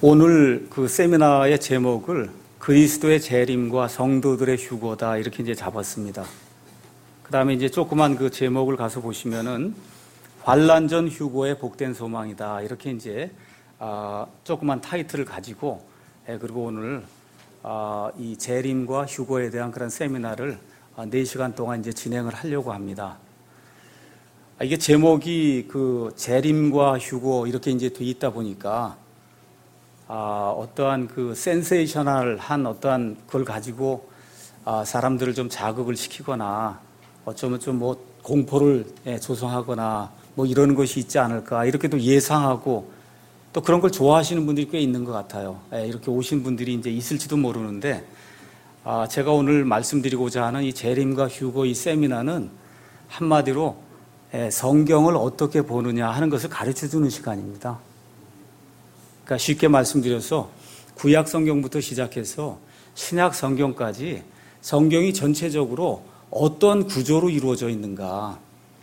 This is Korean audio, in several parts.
오늘 그 세미나의 제목을 그리스도의 재림과 성도들의 휴거다 이렇게 이제 잡았습니다. 그 다음에 이제 조그만 그 제목을 가서 보시면은 환난 전 휴거의 복된 소망이다 이렇게 이제 조그만 타이틀을 가지고 그리고 오늘 이 재림과 휴거에 대한 그런 세미나를 4시간 동안 이제 진행을 하려고 합니다. 이게 제목이 그 재림과 휴거 이렇게 이제 돼 있다 보니까 어떠한 그 센세이셔널한 어떠한 그걸 가지고 사람들을 좀 자극을 시키거나 어쩌면 좀 뭐 공포를 조성하거나 뭐 이러는 것이 있지 않을까 이렇게 또 예상하고 또 그런 걸 좋아하시는 분들이 꽤 있는 것 같아요. 이렇게 오신 분들이 이제 있을지도 모르는데 제가 오늘 말씀드리고자 하는 이 재림과 휴거 이 세미나는 한마디로 성경을 어떻게 보느냐 하는 것을 가르쳐 주는 시간입니다. 그러니까 쉽게 말씀드려서 구약 성경부터 시작해서 신약 성경까지 성경이 전체적으로 어떤 구조로 이루어져 있는가,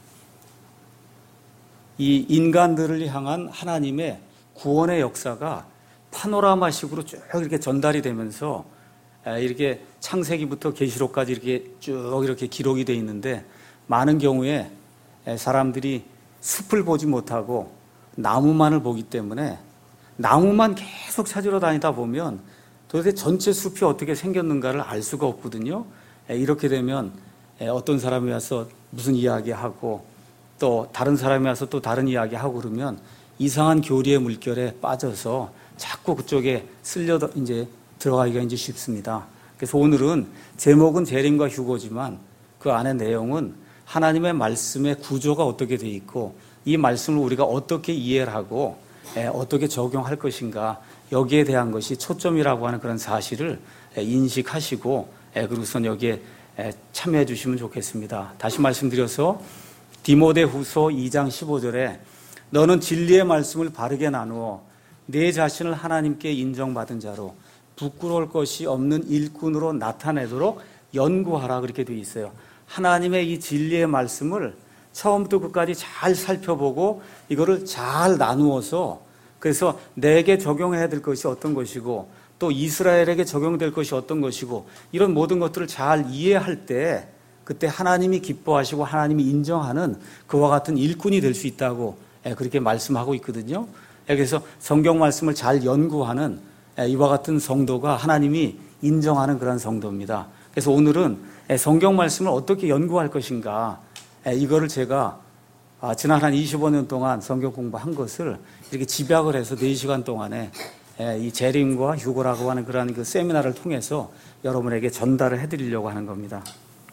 이 인간들을 향한 하나님의 구원의 역사가 파노라마식으로 쭉 이렇게 전달이 되면서 이렇게 창세기부터 계시록까지 이렇게 쭉 이렇게 기록이 되어 있는데 많은 경우에 사람들이 숲을 보지 못하고 나무만을 보기 때문에 나무만 계속 찾으러 다니다 보면 도대체 전체 숲이 어떻게 생겼는가를 알 수가 없거든요. 이렇게 되면 어떤 사람이 와서 무슨 이야기하고 또 다른 사람이 와서 또 다른 이야기하고 그러면 이상한 교리의 물결에 빠져서 자꾸 그쪽에 쓸려 이제 들어가기가 이제 쉽습니다. 그래서 오늘은 제목은 재림과 휴거지만 그 안에 내용은 하나님의 말씀의 구조가 어떻게 되어 있고 이 말씀을 우리가 어떻게 이해를 하고 어떻게 적용할 것인가 여기에 대한 것이 초점이라고 하는 그런 사실을 인식하시고 그리고선 여기에 참여해 주시면 좋겠습니다. 다시 말씀드려서 디모데후서 2장 15절에 너는 진리의 말씀을 바르게 나누어 내 자신을 하나님께 인정받은 자로 부끄러울 것이 없는 일꾼으로 나타내도록 연구하라 그렇게 되어 있어요. 하나님의 이 진리의 말씀을 처음부터 끝까지 잘 살펴보고 이거를 잘 나누어서 그래서 내게 적용해야 될 것이 어떤 것이고 또 이스라엘에게 적용될 것이 어떤 것이고 이런 모든 것들을 잘 이해할 때 그때 하나님이 기뻐하시고 하나님이 인정하는 그와 같은 일꾼이 될 수 있다고 그렇게 말씀하고 있거든요. 그래서 성경 말씀을 잘 연구하는 이와 같은 성도가 하나님이 인정하는 그런 성도입니다. 그래서 오늘은 성경 말씀을 어떻게 연구할 것인가 이거를 제가 지난 한 25년 동안 성경 공부한 것을 이렇게 집약을 해서 4시간 동안에 이 재림과 휴거라고 하는 그런 그 세미나를 통해서 여러분에게 전달을 해드리려고 하는 겁니다.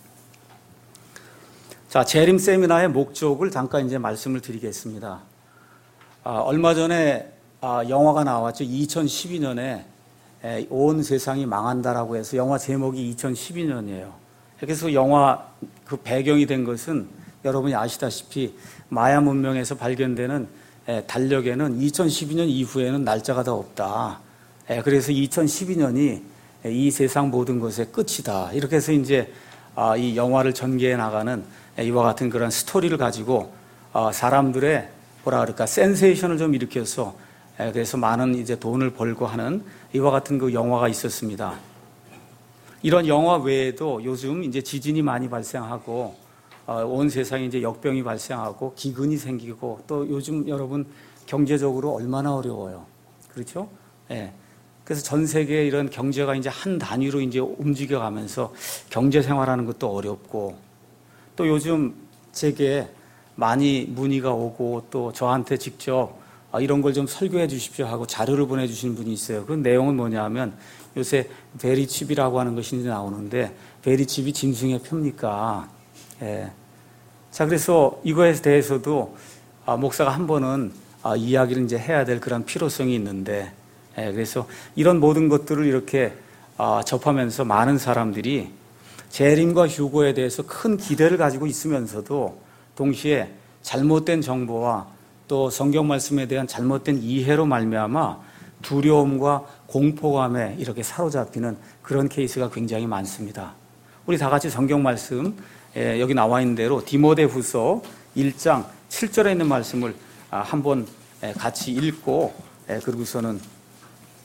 자, 재림 세미나의 목적을 잠깐 이제 말씀을 드리겠습니다. 얼마 전에 영화가 나왔죠. 2012년에 온 세상이 망한다라고 해서 영화 제목이 2012년이에요. 그래서 영화 그 배경이 된 것은 여러분이 아시다시피 마야 문명에서 발견되는 달력에는 2012년 이후에는 날짜가 더 없다. 그래서 2012년이 이 세상 모든 것의 끝이다. 이렇게 해서 이제 이 영화를 전개해 나가는 이와 같은 그런 스토리를 가지고 사람들의 뭐라 그럴까 센세이션을 좀 일으켜서 그래서 많은 이제 돈을 벌고 하는 이와 같은 그 영화가 있었습니다. 이런 영화 외에도 요즘 이제 지진이 많이 발생하고 온 세상에 이제 역병이 발생하고 기근이 생기고 또 요즘 여러분 경제적으로 얼마나 어려워요. 그렇죠? 그래서 전 세계에 이런 경제가 이제 한 단위로 이제 움직여가면서 경제 생활하는 것도 어렵고 또 요즘 제게 많이 문의가 오고 또 저한테 직접 이런 걸 좀 설교해 주십시오 하고 자료를 보내주시는 분이 있어요. 그 내용은 뭐냐면 요새 베리칩이라고 하는 것이 이제 나오는데 베리칩이 짐승의 표입니까? 자, 그래서 이거에 대해서도 목사가 한 번은 이야기를 이제 해야 될 그런 필요성이 있는데 그래서 이런 모든 것들을 이렇게 접하면서 많은 사람들이 재림과 휴거에 대해서 큰 기대를 가지고 있으면서도 동시에 잘못된 정보와 또 성경 말씀에 대한 잘못된 이해로 말미암아 두려움과 공포감에 이렇게 사로잡히는 그런 케이스가 굉장히 많습니다. 우리 다 같이 성경 말씀 여기 나와 있는 대로 디모데후서 1장 7절에 있는 말씀을 한번 같이 읽고 그리고서는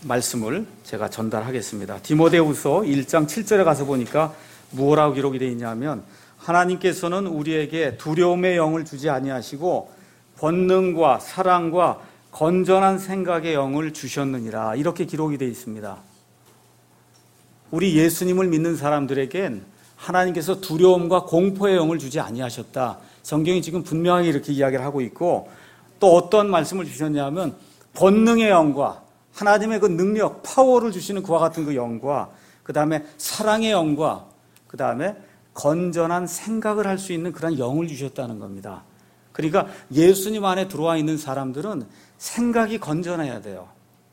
말씀을 제가 전달하겠습니다. 디모데후서 1장 7절에 가서 보니까 무엇라고 기록이 되어 있냐면 하나님께서는 우리에게 두려움의 영을 주지 아니하시고 권능과 사랑과 건전한 생각의 영을 주셨느니라, 이렇게 기록이 되어 있습니다. 우리 예수님을 믿는 사람들에겐 하나님께서 두려움과 공포의 영을 주지 아니하셨다. 성경이 지금 분명히 이렇게 이야기를 하고 있고, 또 어떤 말씀을 주셨냐면 권능의 영과 하나님의 그 능력, 파워를 주시는 그와 같은 그 영과, 그 다음에 사랑의 영과, 그 다음에 건전한 생각을 할 수 있는 그런 영을 주셨다는 겁니다. 그러니까 예수님 안에 들어와 있는 사람들은 생각이 건전해야 돼요.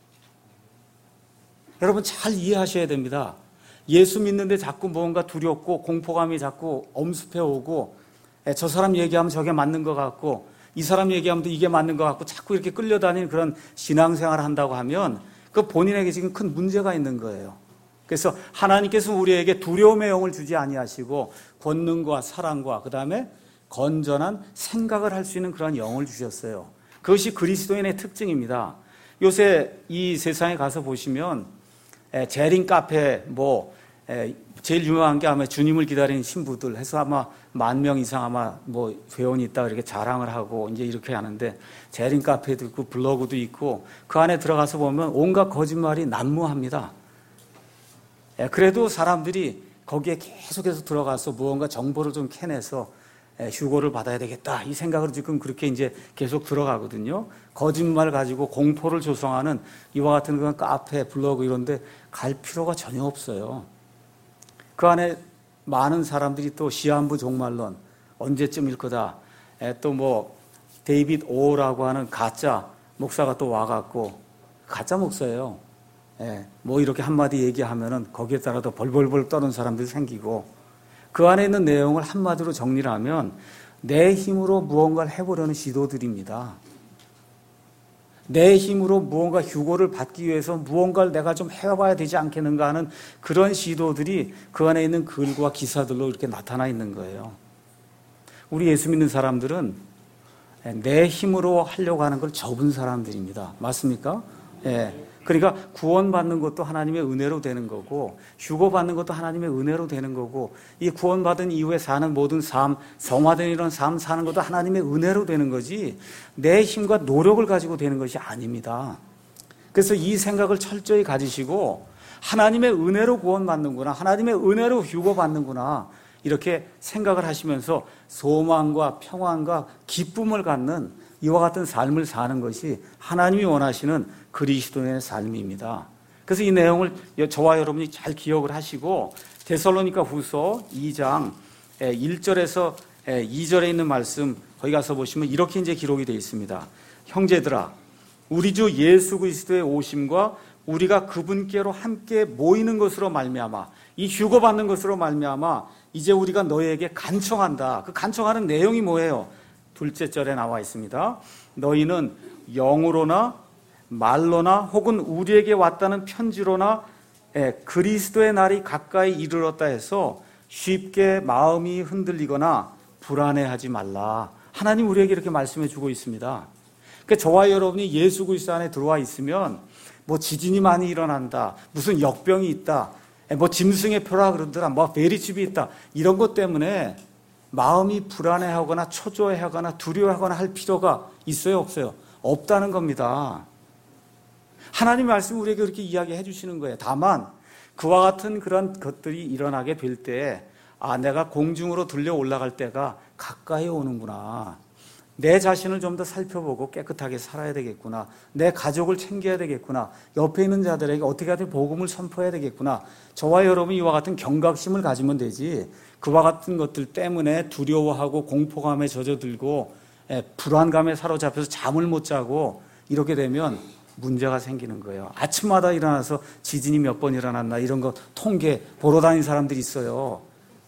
여러분 잘 이해하셔야 됩니다. 예수 믿는데 자꾸 뭔가 두렵고 공포감이 자꾸 엄습해 오고, 저 사람 얘기하면 저게 맞는 것 같고, 이 사람 얘기하면 또 이게 맞는 것 같고, 자꾸 이렇게 끌려다니는 그런 신앙생활을 한다고 하면 그 본인에게 지금 큰 문제가 있는 거예요. 그래서 하나님께서 우리에게 두려움의 영을 주지 아니하시고 권능과 사랑과 그 다음에 건전한 생각을 할 수 있는 그런 영을 주셨어요. 그것이 그리스도인의 특징입니다. 요새 이 세상에 가서 보시면 재림 카페, 제일 유명한 게 아마 주님을 기다리는 신부들 해서 아마 10,000명 이상 아마 회원이 있다 이렇게 자랑을 하고 이제 이렇게 하는데, 재림 카페도 있고 블로그도 있고 그 안에 들어가서 보면 온갖 거짓말이 난무합니다. 그래도 사람들이 거기에 계속해서 들어가서 무언가 정보를 좀 캐내서 휴고를 받아야 되겠다 이 생각으로 지금 그렇게 이제 계속 들어가거든요. 거짓말 가지고 공포를 조성하는 이와 같은 그런 카페, 블로그 이런 데 갈 필요가 전혀 없어요. 그 안에 많은 사람들이 또 시한부 종말론 언제쯤일 거다, 또 데이빗 오라고 하는 가짜 목사가 또 와갖고, 가짜 목사예요. 이렇게 한마디 얘기하면은 거기에 따라 더 벌벌벌 떠는 사람들이 생기고, 그 안에 있는 내용을 한마디로 정리를 하면 내 힘으로 무언가를 해보려는 시도들입니다. 내 힘으로 무언가 휴고를 받기 위해서 무언가를 내가 좀 해봐야 되지 않겠는가 하는 그런 시도들이 그 안에 있는 글과 기사들로 이렇게 나타나 있는 거예요. 우리 예수 믿는 사람들은 내 힘으로 하려고 하는 걸 접은 사람들입니다. 맞습니까? 그러니까 구원받는 것도 하나님의 은혜로 되는 거고, 휴고받는 것도 하나님의 은혜로 되는 거고, 이 구원받은 이후에 사는 모든 삶, 성화된 이런 삶 사는 것도 하나님의 은혜로 되는 거지 내 힘과 노력을 가지고 되는 것이 아닙니다. 그래서 이 생각을 철저히 가지시고 하나님의 은혜로 구원받는구나, 하나님의 은혜로 휴고받는구나 이렇게 생각을 하시면서 소망과 평안과 기쁨을 갖는 이와 같은 삶을 사는 것이 하나님이 원하시는 그리스도인의 삶입니다. 그래서 이 내용을 저와 여러분이 잘 기억을 하시고, 데살로니가 후서 2장 1절에서 2절에 있는 말씀 거기 가서 보시면 이렇게 이제 기록이 되어 있습니다. 형제들아, 우리 주 예수 그리스도의 오심과 우리가 그분께로 함께 모이는 것으로 말미암아, 이 휴거받는 것으로 말미암아 이제 우리가 너희에게 간청한다. 그 간청하는 내용이 뭐예요? 둘째 절에 나와 있습니다. 너희는 영으로나 말로나 혹은 우리에게 왔다는 편지로나 그리스도의 날이 가까이 이르렀다 해서 쉽게 마음이 흔들리거나 불안해하지 말라. 하나님 우리에게 이렇게 말씀해 주고 있습니다. 그러니까 저와 여러분이 예수 그리스도 안에 들어와 있으면 지진이 많이 일어난다, 무슨 역병이 있다, 짐승의 표라 그러더라, 베리집이 있다, 이런 것 때문에 마음이 불안해하거나 초조해하거나 두려워하거나 할 필요가 있어요, 없어요? 없다는 겁니다. 하나님의 말씀이 우리에게 그렇게 이야기해 주시는 거예요. 다만 그와 같은 그런 것들이 일어나게 될 때, 내가 공중으로 들려 올라갈 때가 가까이 오는구나, 내 자신을 좀 더 살펴보고 깨끗하게 살아야 되겠구나, 내 가족을 챙겨야 되겠구나, 옆에 있는 자들에게 어떻게 하든 복음을 선포해야 되겠구나, 저와 여러분이 이와 같은 경각심을 가지면 되지, 그와 같은 것들 때문에 두려워하고 공포감에 젖어들고 불안감에 사로잡혀서 잠을 못 자고 이렇게 되면 문제가 생기는 거예요. 아침마다 일어나서 지진이 몇 번 일어났나 이런 거 통계 보러 다니는 사람들이 있어요.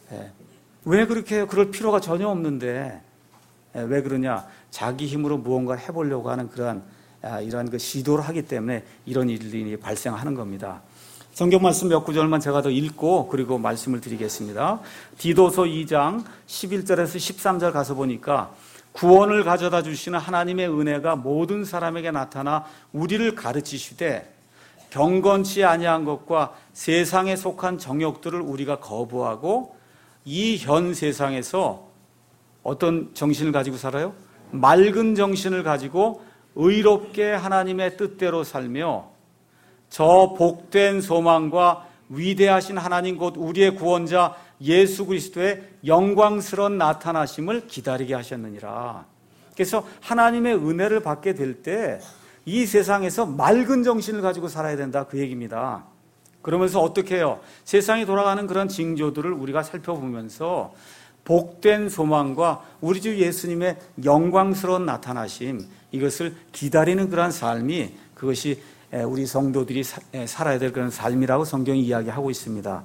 왜 그렇게 해요? 그럴 필요가 전혀 없는데 왜 그러냐? 자기 힘으로 무언가를 해보려고 하는 이러한 그 시도를 하기 때문에 이런 일이 발생하는 겁니다. 성경 말씀 몇 구절만 제가 더 읽고 그리고 말씀을 드리겠습니다. 디도서 2장 11절에서 13절 가서 보니까 구원을 가져다 주시는 하나님의 은혜가 모든 사람에게 나타나 우리를 가르치시되 경건치 아니한 것과 세상에 속한 정욕들을 우리가 거부하고 이 현 세상에서 어떤 정신을 가지고 살아요? 맑은 정신을 가지고 의롭게 하나님의 뜻대로 살며 저 복된 소망과 위대하신 하나님 곧 우리의 구원자 예수 그리스도의 영광스러운 나타나심을 기다리게 하셨느니라. 그래서 하나님의 은혜를 받게 될 때 이 세상에서 맑은 정신을 가지고 살아야 된다, 그 얘기입니다. 그러면서 어떻게 해요? 세상이 돌아가는 그런 징조들을 우리가 살펴보면서 복된 소망과 우리 주 예수님의 영광스러운 나타나심, 이것을 기다리는 그런 삶이, 그것이 우리 성도들이 살아야 될 그런 삶이라고 성경이 이야기하고 있습니다.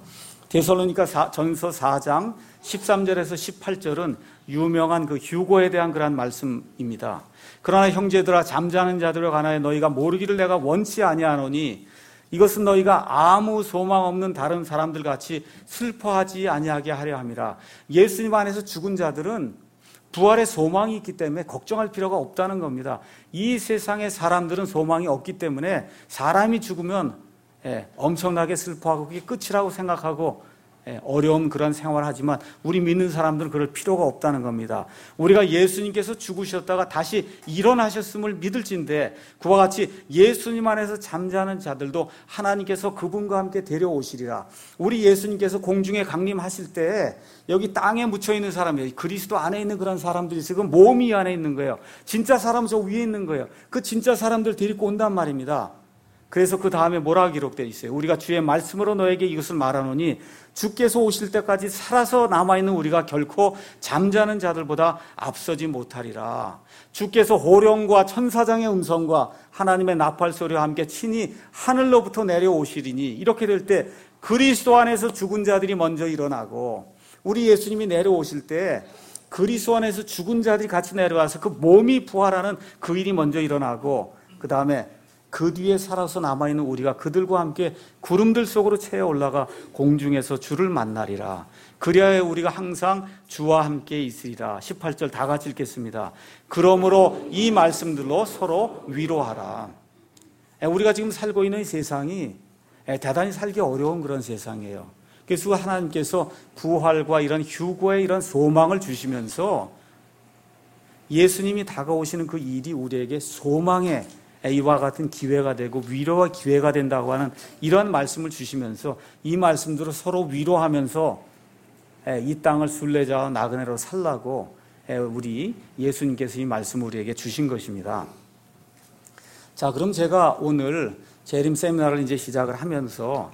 데살로니가 전서 4장 13절에서 18절은 유명한 그 휴고에 대한 그런 말씀입니다. 그러나 형제들아, 잠자는 자들에 관하여 너희가 모르기를 내가 원치 아니하노니 이것은 너희가 아무 소망 없는 다른 사람들 같이 슬퍼하지 아니하게 하려 함이라. 예수님 안에서 죽은 자들은 부활의 소망이 있기 때문에 걱정할 필요가 없다는 겁니다. 이 세상의 사람들은 소망이 없기 때문에 사람이 죽으면 엄청나게 슬퍼하고 그게 끝이라고 생각하고 어려운 그런 생활을 하지만 우리 믿는 사람들은 그럴 필요가 없다는 겁니다. 우리가 예수님께서 죽으셨다가 다시 일어나셨음을 믿을진데 그와 같이 예수님 안에서 잠자는 자들도 하나님께서 그분과 함께 데려오시리라. 우리 예수님께서 공중에 강림하실 때 여기 땅에 묻혀있는 사람이에요. 그리스도 안에 있는 그런 사람들이 지금 몸이 안에 있는 거예요. 진짜 사람 저 위에 있는 거예요. 그 진짜 사람들 데리고 온단 말입니다. 그래서 그 다음에 뭐라 기록되어 있어요? 우리가 주의 말씀으로 너에게 이것을 말하노니 주께서 오실 때까지 살아서 남아있는 우리가 결코 잠자는 자들보다 앞서지 못하리라. 주께서 호령과 천사장의 음성과 하나님의 나팔 소리와 함께 친히 하늘로부터 내려오시리니 이렇게 될 때 그리스도 안에서 죽은 자들이 먼저 일어나고 우리 예수님이 내려오실 때 그리스도 안에서 죽은 자들이 같이 내려와서 그 몸이 부활하는 그 일이 먼저 일어나고 그 다음에 그 뒤에 살아서 남아있는 우리가 그들과 함께 구름들 속으로 채어 올라가 공중에서 주를 만나리라. 그리하여 우리가 항상 주와 함께 있으리라. 18절 다 같이 읽겠습니다. 그러므로 이 말씀들로 서로 위로하라. 우리가 지금 살고 있는 이 세상이 대단히 살기 어려운 그런 세상이에요. 그래서 하나님께서 부활과 이런 휴고의 이런 소망을 주시면서 예수님이 다가오시는 그 일이 우리에게 소망의 이와 같은 기회가 되고 위로와 기회가 된다고 하는 이런 말씀을 주시면서 이 말씀대로 서로 위로하면서 이 땅을 순례자와 나그네로 살라고 우리 예수님께서 이 말씀을 우리에게 주신 것입니다. 자, 그럼 제가 오늘 재림 세미나를 이제 시작을 하면서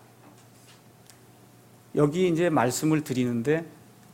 여기 이제 말씀을 드리는데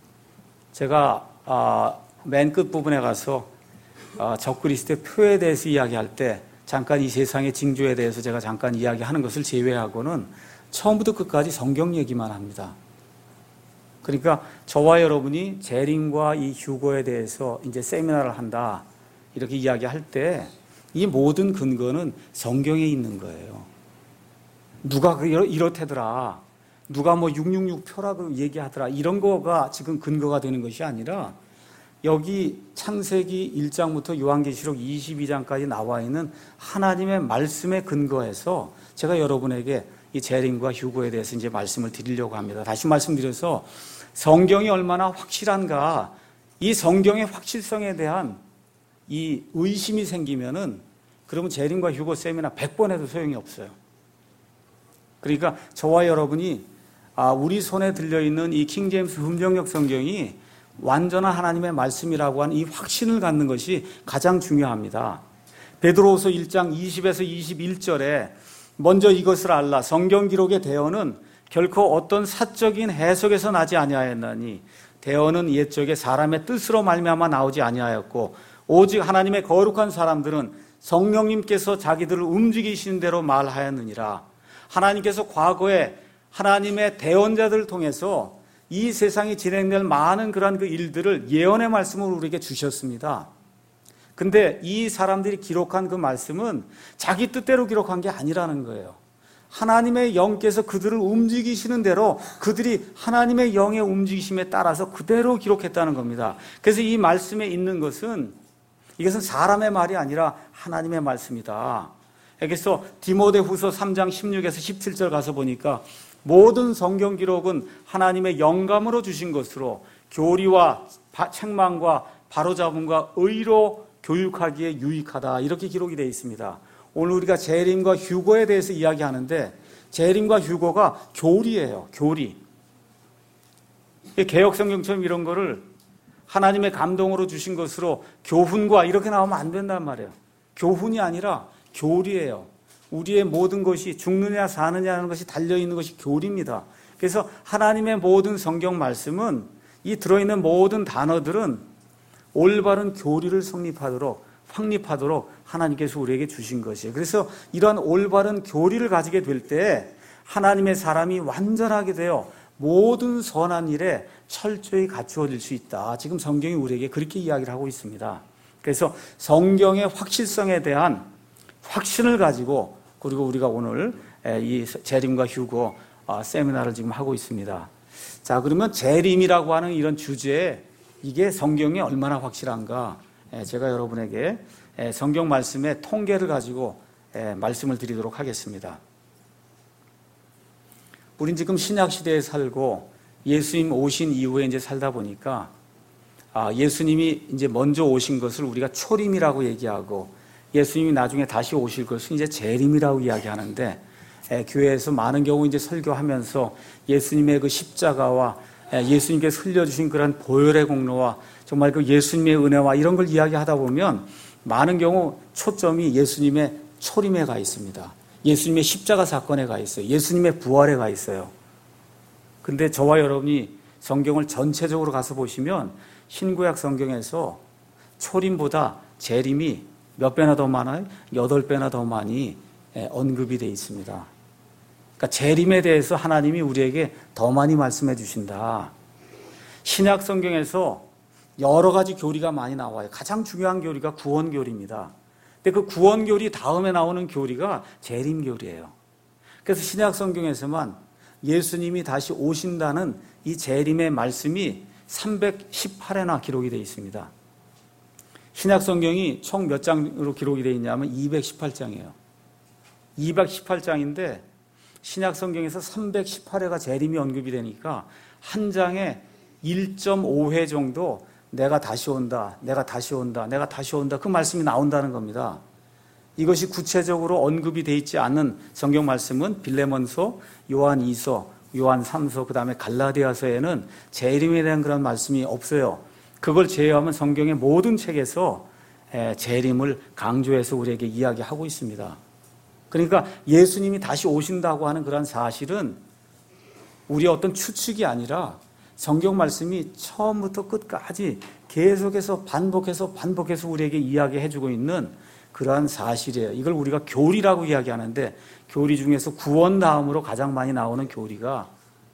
제가 맨 끝부분에 가서 적그리스도의 표에 대해서 이야기할 때 잠깐 이 세상의 징조에 대해서 제가 잠깐 이야기하는 것을 제외하고는 처음부터 끝까지 성경 얘기만 합니다. 그러니까 저와 여러분이 재림과 이 휴거에 대해서 이제 세미나를 한다 이렇게 이야기할 때 이 모든 근거는 성경에 있는 거예요. 누가 이렇다더라, 누가 뭐 666표라고 얘기하더라, 이런 거가 지금 근거가 되는 것이 아니라 여기 창세기 1장부터 요한계시록 22장까지 나와 있는 하나님의 말씀에 근거해서 제가 여러분에게 이 재림과 휴거에 대해서 이제 말씀을 드리려고 합니다. 다시 말씀드려서 성경이 얼마나 확실한가, 이 성경의 확실성에 대한 이 의심이 생기면은 그러면 재림과 휴거 세미나 100번 해도 소용이 없어요. 그러니까 저와 여러분이 우리 손에 들려있는 이 킹제임스 흠정역 성경이 완전한 하나님의 말씀이라고 하는 이 확신을 갖는 것이 가장 중요합니다. 베드로후서 1장 20에서 21절에 먼저 이것을 알라. 성경 기록의 대언은 결코 어떤 사적인 해석에서 나지 아니하였나니 대언은 옛적에 사람의 뜻으로 말미암아 나오지 아니하였고 오직 하나님의 거룩한 사람들은 성령님께서 자기들을 움직이시는 대로 말하였느니라. 하나님께서 과거에 하나님의 대언자들을 통해서 이 세상이 진행될 많은 그런 그 일들을 예언의 말씀으로 우리에게 주셨습니다. 근데 이 사람들이 기록한 그 말씀은 자기 뜻대로 기록한 게 아니라는 거예요. 하나님의 영께서 그들을 움직이시는 대로 그들이 하나님의 영의 움직이심에 따라서 그대로 기록했다는 겁니다. 그래서 이 말씀에 있는 것은 이것은 사람의 말이 아니라 하나님의 말씀이다. 그래서 디모데후서 3장 16에서 17절 가서 보니까 모든 성경 기록은 하나님의 영감으로 주신 것으로 교리와 책망과 바로잡음과 의로 교육하기에 유익하다, 이렇게 기록이 되어 있습니다. 오늘 우리가 재림과 휴거에 대해서 이야기하는데 재림과 휴거가 교리예요. 교리. 개역성경처럼 이런 거를 하나님의 감동으로 주신 것으로 교훈과 이렇게 나오면 안 된단 말이에요. 교훈이 아니라 교리예요. 우리의 모든 것이 죽느냐 사느냐 하는 것이 달려있는 것이 교리입니다. 그래서 하나님의 모든 성경 말씀은, 이 들어있는 모든 단어들은 올바른 교리를 확립하도록 하나님께서 우리에게 주신 것이에요. 그래서 이런 올바른 교리를 가지게 될 때 하나님의 사람이 완전하게 되어 모든 선한 일에 철저히 갖추어질 수 있다. 지금 성경이 우리에게 그렇게 이야기를 하고 있습니다. 그래서 성경의 확실성에 대한 확신을 가지고, 그리고 우리가 오늘 이 재림과 휴거 세미나를 지금 하고 있습니다. 자, 그러면 재림이라고 하는 이런 주제에 이게 성경이 얼마나 확실한가, 제가 여러분에게 성경 말씀의 통계를 가지고 말씀을 드리도록 하겠습니다. 우린 지금 신약 시대에 살고 예수님 오신 이후에 이제 살다 보니까 예수님이 이제 먼저 오신 것을 우리가 초림이라고 얘기하고, 예수님이 나중에 다시 오실 것을 이제 재림이라고 이야기하는데, 교회에서 많은 경우 이제 설교하면서 예수님의 그 십자가와 예수님께서 흘려주신 그런 보혈의 공로와 정말 그 예수님의 은혜와 이런 걸 이야기하다 보면 많은 경우 초점이 예수님의 초림에 가 있습니다. 예수님의 십자가 사건에 가 있어요. 예수님의 부활에 가 있어요. 근데 저와 여러분이 성경을 전체적으로 가서 보시면 신구약 성경에서 초림보다 재림이 몇 배나 더 많아요? 8배나 더 많이 언급이 되어 있습니다. 그러니까 재림에 대해서 하나님이 우리에게 더 많이 말씀해 주신다. 신약 성경에서 여러 가지 교리가 많이 나와요. 가장 중요한 교리가 구원교리입니다. 근데 그 구원교리 다음에 나오는 교리가 재림교리예요. 그래서 신약 성경에서만 예수님이 다시 오신다는 이 재림의 말씀이 318회나 기록이 되어 있습니다. 신약 성경이 총 몇 장으로 기록이 되어 있냐면 218장이에요. 218장인데 신약 성경에서 318회가 재림이 언급이 되니까 한 장에 1.5회 정도 내가 다시 온다, 내가 다시 온다, 내가 다시 온다, 그 말씀이 나온다는 겁니다. 이것이 구체적으로 언급이 되어 있지 않은 성경 말씀은 빌레몬서, 요한 2서, 요한 3서, 그 다음에 갈라디아서에는 재림에 대한 그런 말씀이 없어요. 그걸 제외하면 성경의 모든 책에서 재림을 강조해서 우리에게 이야기하고 있습니다. 그러니까 예수님이 다시 오신다고 하는 그런 사실은 우리의 어떤 추측이 아니라 성경 말씀이 처음부터 끝까지 계속해서 반복해서 우리에게 이야기해주고 있는 그러한 사실이에요. 이걸 우리가 교리라고 이야기하는데, 교리 중에서 구원 다음으로 가장 많이 나오는 교리가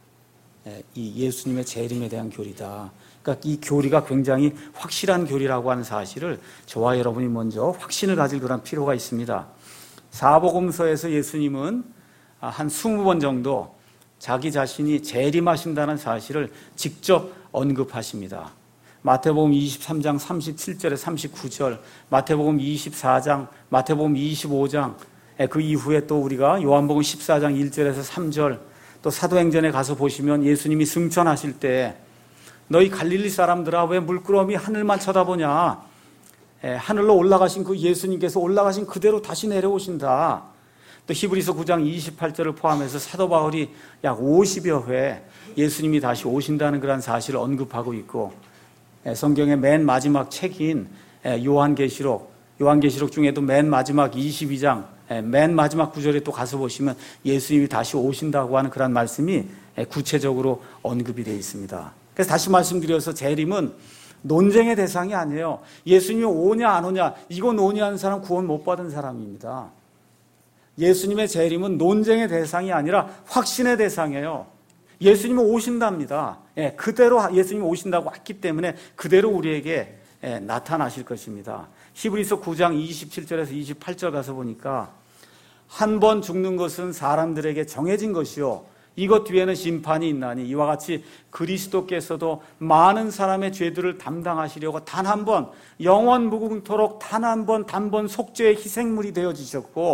이 예수님의 재림에 대한 교리다. 그러니까 이 교리가 굉장히 확실한 교리라고 하는 사실을 저와 여러분이 먼저 확신을 가질 그런 필요가 있습니다. 사복음서에서 예수님은 한 20번 정도 자기 자신이 재림하신다는 사실을 직접 언급하십니다. 마태복음 23장 37절에 39절, 마태복음 24장, 마태복음 25장, 그 이후에 또 우리가 요한복음 14장 1절에서 3절, 또 사도행전에 가서 보시면 예수님이 승천하실 때 너희 갈릴리 사람들아 왜 물끄러미 하늘만 쳐다보냐, 하늘로 올라가신 그 예수님께서 올라가신 그대로 다시 내려오신다. 또 히브리서 9장 28절을 포함해서 사도 바울이 약 50여 회 예수님이 다시 오신다는 그런 사실을 언급하고 있고, 성경의 맨 마지막 책인 요한계시록 중에도 맨 마지막 22장 맨 마지막 구절에 또 가서 보시면 예수님이 다시 오신다고 하는 그런 말씀이 구체적으로 언급이 되어 있습니다. 그래서 다시 말씀드려서 재림은 논쟁의 대상이 아니에요. 예수님이 오냐 안 오냐, 이거 논의하는 사람 구원 못 받은 사람입니다. 예수님의 재림은 논쟁의 대상이 아니라 확신의 대상이에요. 예수님은 오신답니다. 그대로 예수님이 오신다고 했기 때문에 그대로 우리에게 나타나실 것입니다. 히브리서 9장 27절에서 28절 가서 보니까 한 번 죽는 것은 사람들에게 정해진 것이요 이것 뒤에는 심판이 있나니 이와 같이 그리스도께서도 많은 사람의 죄들을 담당하시려고 단 한 번 영원 무궁토록 단 한 번 단번 속죄의 희생물이 되어지셨고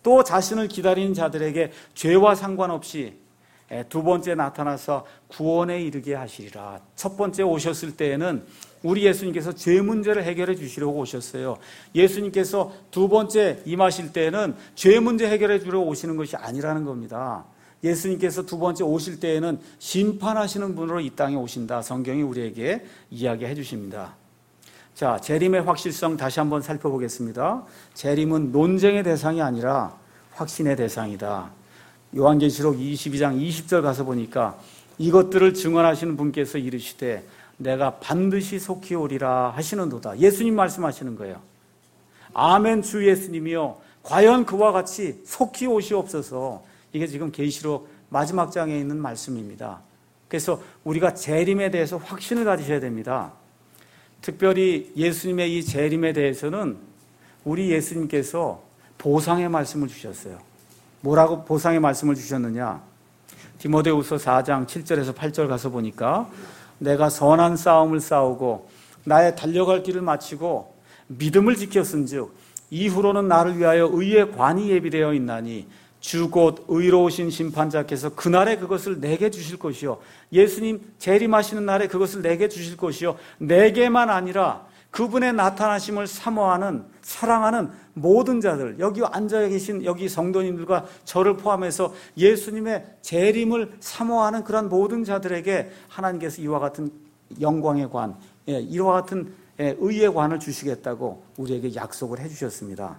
또 자신을 기다리는 자들에게 죄와 상관없이 두 번째 나타나서 구원에 이르게 하시리라. 첫 번째 오셨을 때에는 우리 예수님께서 죄 문제를 해결해 주시려고 오셨어요. 예수님께서 두 번째 임하실 때에는 죄 문제 해결해 주려고 오시는 것이 아니라는 겁니다. 예수님께서 두 번째 오실 때에는 심판하시는 분으로 이 땅에 오신다. 성경이 우리에게 이야기해 주십니다. 자, 재림의 확실성 다시 한번 살펴보겠습니다. 재림은 논쟁의 대상이 아니라 확신의 대상이다. 요한계시록 22장 20절 가서 보니까 이것들을 증언하시는 분께서 이르시되 내가 반드시 속히 오리라 하시는도다. 예수님 말씀하시는 거예요. 아멘 주 예수님이요 과연 그와 같이 속히 오시옵소서. 이게 지금 계시록 마지막 장에 있는 말씀입니다. 그래서 우리가 재림에 대해서 확신을 가지셔야 됩니다. 특별히 예수님의 이 재림에 대해서는 우리 예수님께서 보상의 말씀을 주셨어요. 뭐라고 보상의 말씀을 주셨느냐? 디모데후서 4장 7절에서 8절 가서 보니까 내가 선한 싸움을 싸우고 나의 달려갈 길을 마치고 믿음을 지켰은즉 이후로는 나를 위하여 의의 관이 예비되어 있나니 주 곧 의로우신 심판자께서 그날에 그것을 내게 주실 것이요 예수님 재림하시는 날에 그것을 내게 주실 것이요 내게만 아니라 그분의 나타나심을 사모하는 사랑하는 모든 자들, 여기 앉아 계신 여기 성도님들과 저를 포함해서 예수님의 재림을 사모하는 그런 모든 자들에게 하나님께서 이와 같은 영광의 관, 이와 같은 의의 관을 주시겠다고 우리에게 약속을 해주셨습니다.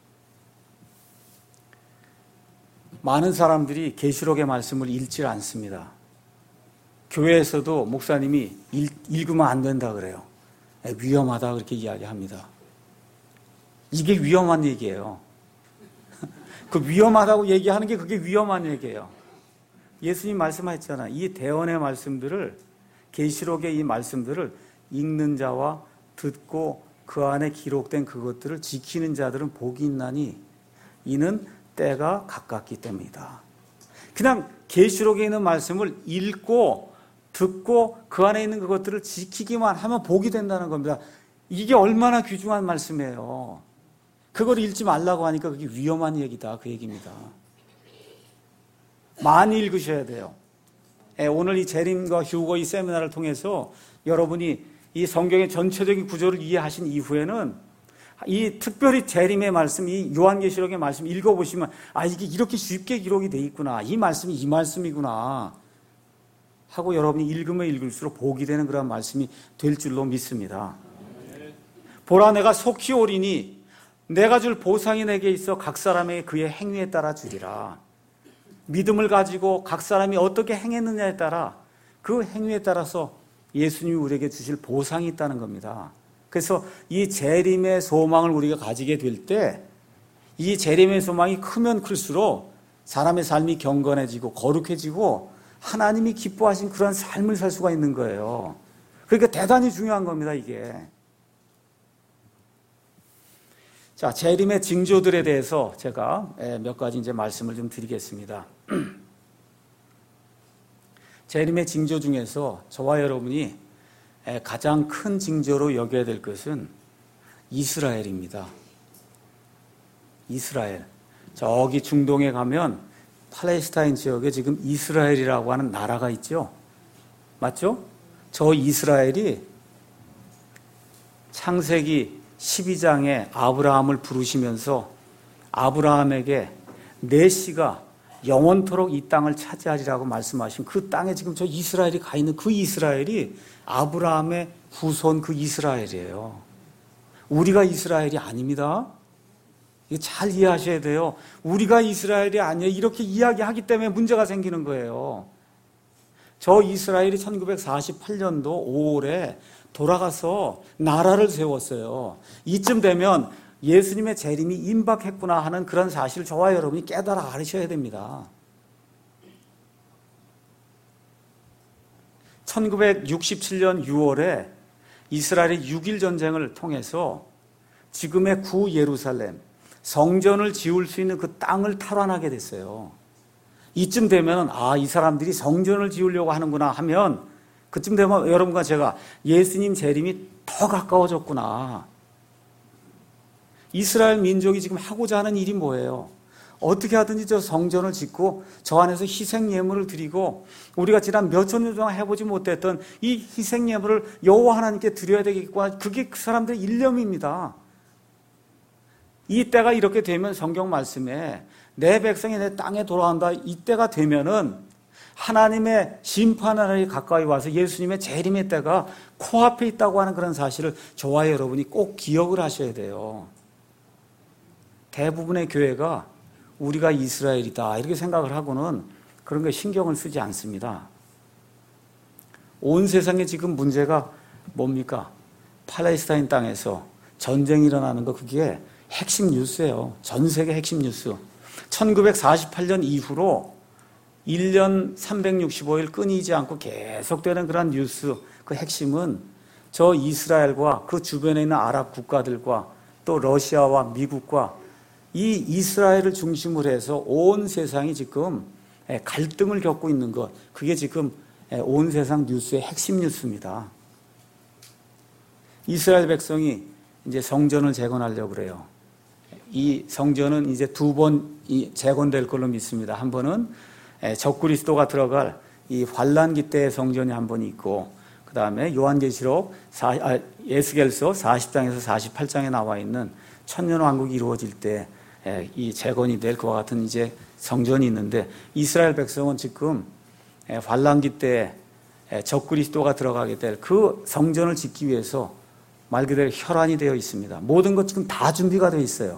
많은 사람들이 계시록의 말씀을 읽지 않습니다. 교회에서도 목사님이 읽으면 안 된다 그래요. 위험하다 그렇게 이야기합니다. 이게 위험한 얘기예요. 그 위험하다고 얘기하는 게 그게 위험한 얘기예요. 예수님 말씀하셨잖아. 이 대언의 말씀들을 계시록의 이 말씀들을 읽는 자와 듣고 그 안에 기록된 그것들을 지키는 자들은 복이 있나니 이는 때가 가깝기 때문이다. 그냥 계시록에 있는 말씀을 읽고 듣고 그 안에 있는 그것들을 지키기만 하면 복이 된다는 겁니다. 이게 얼마나 귀중한 말씀이에요. 그걸 읽지 말라고 하니까 그게 위험한 얘기다 그 얘기입니다. 많이 읽으셔야 돼요. 오늘 이 재림과 휴거 이 세미나를 통해서 여러분이 이 성경의 전체적인 구조를 이해하신 이후에는 이 특별히 재림의 말씀, 이 요한계시록의 말씀 읽어보시면 이게 이렇게 쉽게 기록이 돼 있구나. 이 말씀이 이 말씀이구나 하고 여러분이 읽으면 읽을수록 복이 되는 그런 말씀이 될 줄로 믿습니다. 보라 내가 속히 오리니 내가 줄 보상이 내게 있어 각 사람에게 그의 행위에 따라 주리라. 믿음을 가지고 각 사람이 어떻게 행했느냐에 따라 그 행위에 따라서 예수님이 우리에게 주실 보상이 있다는 겁니다. 그래서 이 재림의 소망을 우리가 가지게 될 때 이 재림의 소망이 크면 클수록 사람의 삶이 경건해지고 거룩해지고 하나님이 기뻐하신 그런 삶을 살 수가 있는 거예요. 그러니까 대단히 중요한 겁니다, 이게. 자, 재림의 징조들에 대해서 제가 몇 가지 이제 말씀을 좀 드리겠습니다. 재림의 징조 중에서 저와 여러분이 가장 큰 징조로 여겨야 될 것은 이스라엘입니다. 이스라엘. 저기 중동에 가면 팔레스타인 지역에 지금 이스라엘이라고 하는 나라가 있죠. 맞죠? 저 이스라엘이 창세기 12장에 아브라함을 부르시면서 아브라함에게 내 씨가 영원토록 이 땅을 차지하리라고 말씀하신 그 땅에 지금 저 이스라엘이 가 있는 그 이스라엘이 아브라함의 후손 그 이스라엘이에요. 우리가 이스라엘이 아닙니다. 이거 잘 이해하셔야 돼요. 우리가 이스라엘이 아니에요. 이렇게 이야기하기 때문에 문제가 생기는 거예요. 저 이스라엘이 1948년도 5월에 돌아가서 나라를 세웠어요. 이쯤 되면 예수님의 재림이 임박했구나 하는 그런 사실을 저와 여러분이 깨달아 알으셔야 됩니다. 1967년 6월에 이스라엘의 6.1 전쟁을 통해서 지금의 구 예루살렘, 성전을 지을 수 있는 그 땅을 탈환하게 됐어요. 이쯤 되면 이 사람들이 성전을 지으려고 하는구나 하면 그쯤 되면 여러분과 제가 예수님 재림이 더 가까워졌구나. 이스라엘 민족이 지금 하고자 하는 일이 뭐예요? 어떻게 하든지 저 성전을 짓고 저 안에서 희생 예물을 드리고 우리가 지난 몇천 년 동안 해보지 못했던 이 희생 예물을 여호와 하나님께 드려야 되겠구나. 그게 그 사람들의 일념입니다. 이 때가 이렇게 되면 성경 말씀에 내 백성이 내 땅에 돌아온다. 이때가 되면은 하나님의 심판하늘이 가까이 와서 예수님의 재림의 때가 코앞에 있다고 하는 그런 사실을 저와 여러분이 꼭 기억을 하셔야 돼요. 대부분의 교회가 우리가 이스라엘이다 이렇게 생각을 하고는 그런 거 신경을 쓰지 않습니다. 온 세상에 지금 문제가 뭡니까? 팔레스타인 땅에서 전쟁이 일어나는 거 그게 핵심 뉴스예요. 전 세계 핵심 뉴스. 1948년 이후로 1년 365일 끊이지 않고 계속되는 그런 뉴스 그 핵심은 저 이스라엘과 그 주변에 있는 아랍 국가들과 또 러시아와 미국과 이 이스라엘을 중심으로 해서 온 세상이 지금 갈등을 겪고 있는 것 그게 지금 온 세상 뉴스의 핵심 뉴스입니다. 이스라엘 백성이 이제 성전을 재건하려고 그래요. 이 성전은 이제 두 번 재건될 걸로 믿습니다. 한 번은 적그리스도가 들어갈 이 환란기 때의 성전이 한 번 있고 그 다음에 요한계시록 에스겔서 40장에서 48장에 나와 있는 천년왕국이 이루어질 때 이 재건이 될 그와 같은 이제 성전이 있는데 이스라엘 백성은 지금 환란기 때 적그리스도가 들어가게 될 그 성전을 짓기 위해서 말 그대로 혈안이 되어 있습니다. 모든 것 지금 다 준비가 되어 있어요.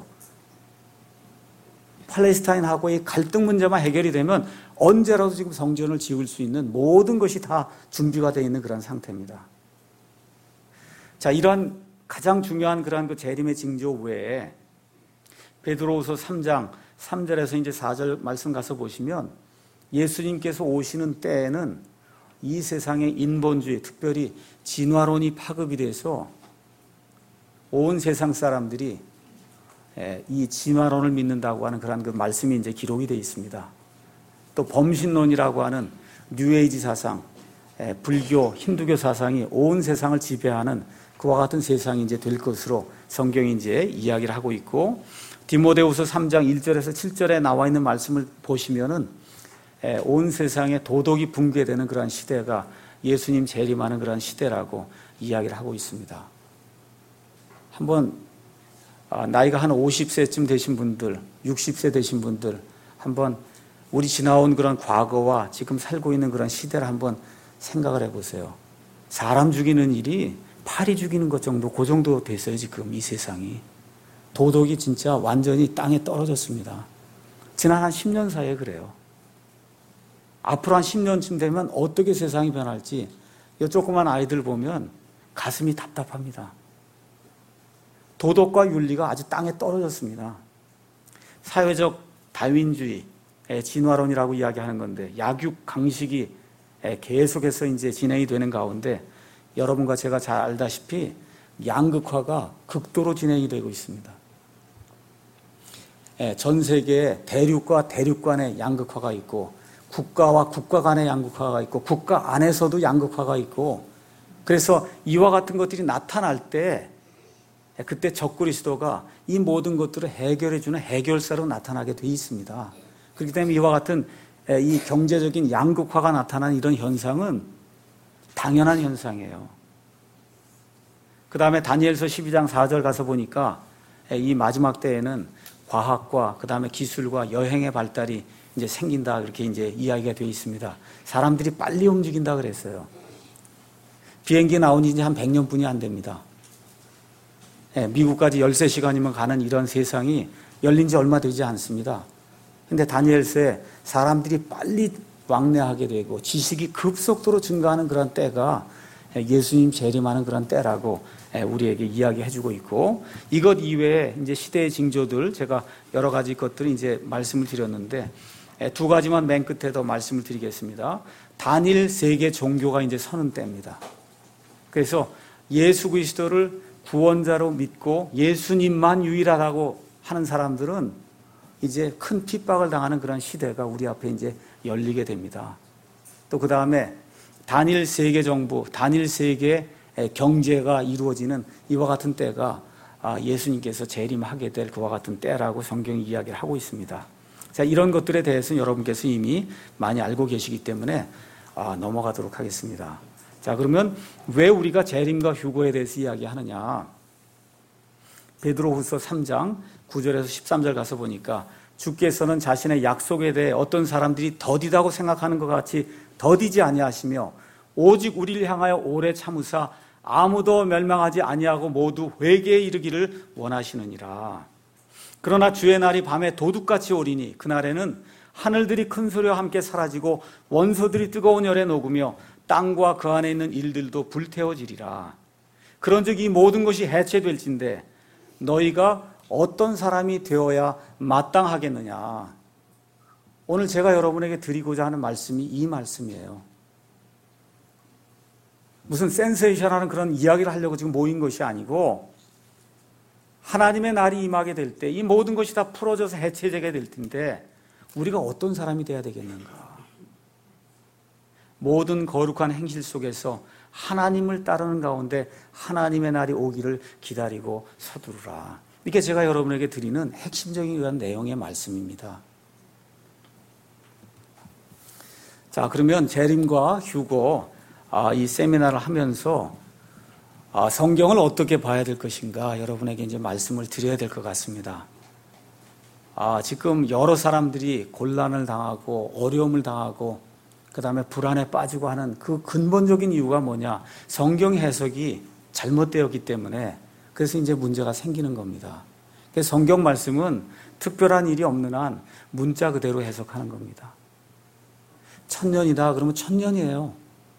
팔레스타인하고의 갈등 문제만 해결이 되면 언제라도 지금 성전을 지을 수 있는 모든 것이 다 준비가 되어 있는 그런 상태입니다. 자, 이러한 가장 중요한 그러한 그 재림의 징조 외에 베드로후서 3장 3절에서 이제 4절 말씀 가서 보시면 예수님께서 오시는 때에는 이 세상의 인본주의, 특별히 진화론이 파급이 돼서 온 세상 사람들이 이 진화론을 믿는다고 하는 그런 그 말씀이 이제 기록이 되어 있습니다. 또 범신론이라고 하는 뉴에이지 사상, 불교, 힌두교 사상이 온 세상을 지배하는 그와 같은 세상이 이제 될 것으로 성경이 이제 이야기를 하고 있고 디모데후서 3장 1절에서 7절에 나와 있는 말씀을 보시면은 온 세상에 도덕이 붕괴되는 그러한 시대가 예수님 재림하는 그러한 시대라고 이야기를 하고 있습니다. 한번 나이가 한 50세쯤 되신 분들, 60세 되신 분들 한번 우리 지나온 그런 과거와 지금 살고 있는 그런 시대를 한번 생각을 해보세요. 사람 죽이는 일이 파리 죽이는 것 정도, 그 정도 됐어요, 지금 이 세상이. 도덕이 진짜 완전히 땅에 떨어졌습니다. 지난 한 10년 사이에 그래요. 앞으로 한 10년쯤 되면 어떻게 세상이 변할지 이 조그만 아이들 보면 가슴이 답답합니다. 도덕과 윤리가 아주 땅에 떨어졌습니다. 사회적 다윈주의, 진화론이라고 이야기하는 건데 약육 강식이 계속해서 이제 진행이 되는 가운데 여러분과 제가 잘 알다시피 양극화가 극도로 진행이 되고 있습니다. 전 세계에 대륙과 대륙 간의 양극화가 있고 국가와 국가 간의 양극화가 있고 국가 안에서도 양극화가 있고 그래서 이와 같은 것들이 나타날 때 그때 적그리스도가 이 모든 것들을 해결해 주는 해결사로 나타나게 돼 있습니다. 그렇기 때문에 이와 같은 이 경제적인 양극화가 나타나는 이런 현상은 당연한 현상이에요. 그 다음에 다니엘서 12장 4절 가서 보니까 이 마지막 때에는 과학과 그 다음에 기술과 여행의 발달이 이제 생긴다 그렇게 이제 이야기가 되어 있습니다. 사람들이 빨리 움직인다 그랬어요. 비행기 나온 지 이제 한 100년뿐이 안 됩니다. 미국까지 13시간이면 가는 이런 세상이 열린 지 얼마 되지 않습니다. 근데 다니엘서에 사람들이 빨리 왕래하게 되고 지식이 급속도로 증가하는 그런 때가 예수님 재림하는 그런 때라고 우리에게 이야기해 주고 있고 이것 이외에 이제 시대의 징조들 제가 여러 가지 것들을 이제 말씀을 드렸는데 두 가지만 맨 끝에 더 말씀을 드리겠습니다. 단일 세계 종교가 이제 서는 때입니다. 그래서 예수 그리스도를 구원자로 믿고 예수님만 유일하다고 하는 사람들은 이제 큰 핍박을 당하는 그런 시대가 우리 앞에 이제 열리게 됩니다. 또 그 다음에 단일 세계 정부, 단일 세계 경제가 이루어지는 이와 같은 때가 예수님께서 재림하게 될 그와 같은 때라고 성경이 이야기를 하고 있습니다. 자, 이런 것들에 대해서는 여러분께서 이미 많이 알고 계시기 때문에 넘어가도록 하겠습니다. 자, 그러면 왜 우리가 재림과 휴거에 대해서 이야기하느냐? 베드로후서 3장 9절에서 13절 가서 보니까 주께서는 자신의 약속에 대해 어떤 사람들이 더디다고 생각하는 것 같이 더디지 아니하시며 오직 우리를 향하여 오래 참으사 아무도 멸망하지 아니하고 모두 회개에 이르기를 원하시느니라. 그러나 주의 날이 밤에 도둑같이 오리니 그날에는 하늘들이 큰 소리와 함께 사라지고 원소들이 뜨거운 열에 녹으며 땅과 그 안에 있는 일들도 불태워지리라. 그런즉 이 모든 것이 해체될진데 너희가 어떤 사람이 되어야 마땅하겠느냐. 오늘 제가 여러분에게 드리고자 하는 말씀이 이 말씀이에요. 무슨 센세이션하는 그런 이야기를 하려고 지금 모인 것이 아니고 하나님의 날이 임하게 될 때 이 모든 것이 다 풀어져서 해체되게 될 텐데 우리가 어떤 사람이 되어야 되겠는가. 모든 거룩한 행실 속에서 하나님을 따르는 가운데 하나님의 날이 오기를 기다리고 서두르라. 이게 제가 여러분에게 드리는 핵심적인 그런 내용의 말씀입니다. 자, 그러면 재림과 휴거 이 세미나를 하면서 성경을 어떻게 봐야 될 것인가 여러분에게 이제 말씀을 드려야 될 것 같습니다. 지금 여러 사람들이 곤란을 당하고 어려움을 당하고 그 다음에 불안에 빠지고 하는 그 근본적인 이유가 뭐냐? 성경 해석이 잘못되었기 때문에 그래서 이제 문제가 생기는 겁니다. 그래서 성경 말씀은 특별한 일이 없는 한 문자 그대로 해석하는 겁니다. 1000년이다 그러면 1000년이에요.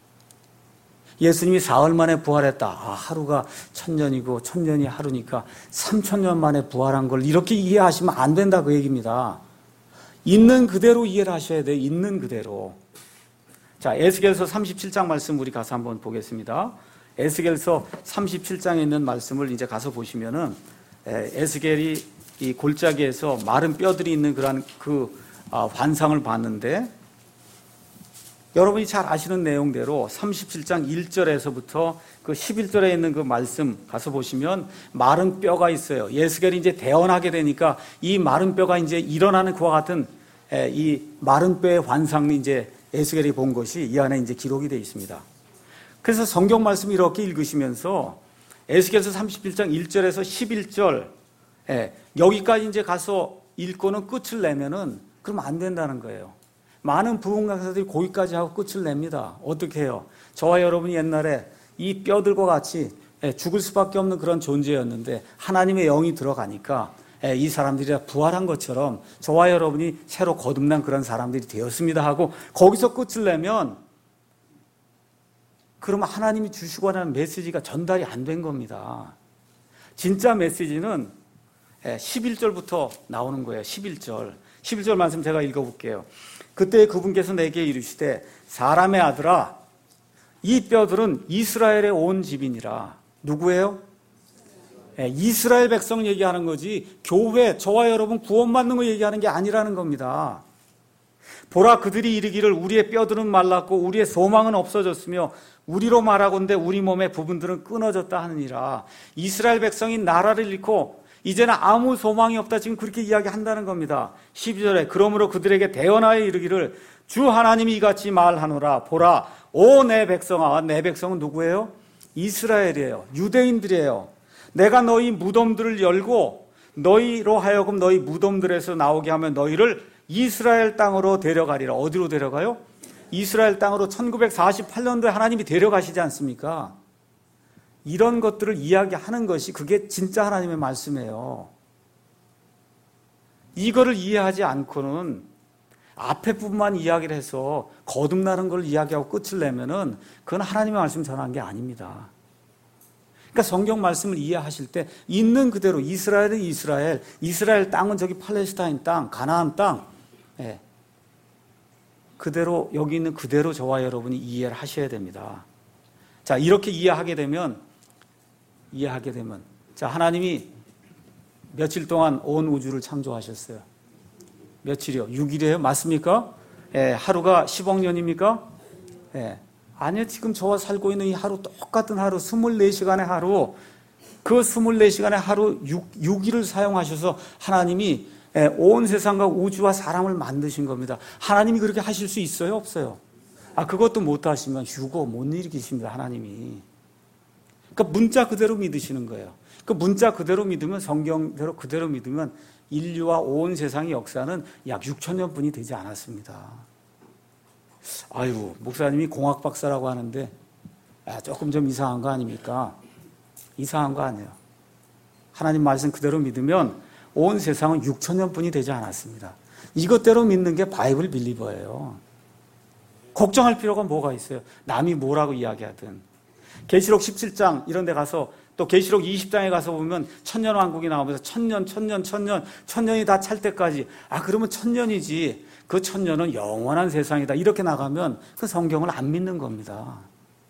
예수님이 사흘 만에 부활했다. 하루가 1000년이고 1000년이 하루니까 3000년 만에 부활한 걸 이렇게 이해하시면 안 된다 그 얘기입니다. 있는 그대로 이해를 하셔야 돼요. 있는 그대로. 자, 에스겔서 37장 말씀 우리 가서 한번 보겠습니다. 에스겔서 37장에 있는 말씀을 이제 가서 보시면은 에스겔이 이 골짜기에서 마른 뼈들이 있는 그런 환상을 봤는데 여러분이 잘 아시는 내용대로 37장 1절에서부터 그 11절에 있는 그 말씀 가서 보시면 마른 뼈가 있어요. 에스겔이 이제 대언하게 되니까 이 마른 뼈가 이제 일어나는 그와 같은 이 마른 뼈의 환상이 이제 에스겔이 본 것이 이 안에 이제 기록이 되어 있습니다. 그래서 성경 말씀 이렇게 읽으시면서 에스겔서 31장 1절에서 11절 여기까지 이제 가서 읽고는 끝을 내면은 그럼 안 된다는 거예요. 많은 부흥 강사들이 거기까지 하고 끝을 냅니다. 어떻게 해요? 저와 여러분이 옛날에 이 뼈들과 같이 죽을 수밖에 없는 그런 존재였는데 하나님의 영이 들어가니까 이 사람들이 다 부활한 것처럼 저와 여러분이 새로 거듭난 그런 사람들이 되었습니다 하고 거기서 끝을 내면 그러면 하나님이 주시고 하는 메시지가 전달이 안 된 겁니다. 진짜 메시지는 11절부터 나오는 거예요. 11절 말씀 제가 읽어볼게요. 그때 그분께서 내게 이르시되 사람의 아들아 이 뼈들은 이스라엘의 온 집이니라. 누구예요? 이스라엘 백성 얘기하는 거지 교회 저와 여러분 구원받는 거 얘기하는 게 아니라는 겁니다. 보라 그들이 이르기를 우리의 뼈들은 말랐고 우리의 소망은 없어졌으며 우리로 말하건대 우리 몸의 부분들은 끊어졌다 하느니라. 이스라엘 백성이 나라를 잃고 이제는 아무 소망이 없다 지금 그렇게 이야기한다는 겁니다. 12절에 그러므로 그들에게 대언하여 이르기를 주 하나님이 이같이 말하노라. 보라 오 내 백성아. 내 백성은 누구예요? 이스라엘이에요. 유대인들이에요. 내가 너희 무덤들을 열고 너희로 하여금 너희 무덤들에서 나오게 하면 너희를 이스라엘 땅으로 데려가리라. 어디로 데려가요? 이스라엘 땅으로 1948년도에 하나님이 데려가시지 않습니까? 이런 것들을 이야기하는 것이 그게 진짜 하나님의 말씀이에요. 이거를 이해하지 않고는 앞에 부분만 이야기를 해서 거듭나는 걸 이야기하고 끝을 내면은 그건 하나님의 말씀 전한 게 아닙니다. 그러니까 성경 말씀을 이해하실 때 있는 그대로 이스라엘은 이스라엘 땅은 저기 팔레스타인 땅, 가나안 땅 그대로 여기 있는 그대로 저와 여러분이 이해를 하셔야 됩니다. 자, 이렇게 이해하게 되면 자, 하나님이 며칠 동안 온 우주를 창조하셨어요. 며칠이요? 6일이에요? 맞습니까? 하루가 10억 년입니까? 아니요. 지금 저와 살고 있는 이 하루 똑같은 하루 24시간의 하루 그 24시간의 하루 6일을 사용하셔서 하나님이 온 세상과 우주와 사람을 만드신 겁니다. 하나님이 그렇게 하실 수 있어요? 없어요? 그것도 못 하시면 휴거 못 일으키십니다, 하나님이. 그러니까 문자 그대로 믿으시는 거예요. 그 문자 그대로 믿으면, 성경대로 그대로 믿으면 인류와 온 세상의 역사는 약 6,000년 뿐이 되지 않았습니다. 아유, 목사님이 공학 박사라고 하는데 조금 좀 이상한 거 아닙니까? 이상한 거 아니에요. 하나님 말씀 그대로 믿으면 온 세상은 6,000년 뿐이 되지 않았습니다. 이것대로 믿는 게 바이블 빌리버예요. 걱정할 필요가 뭐가 있어요? 남이 뭐라고 이야기하든. 계시록 17장 이런 데 가서, 또 계시록 20장에 가서 보면 천년왕국이 나오면서 천년이 다 찰 때까지, 그러면 천년이지, 그 천년은 영원한 세상이다, 이렇게 나가면 그 성경을 안 믿는 겁니다.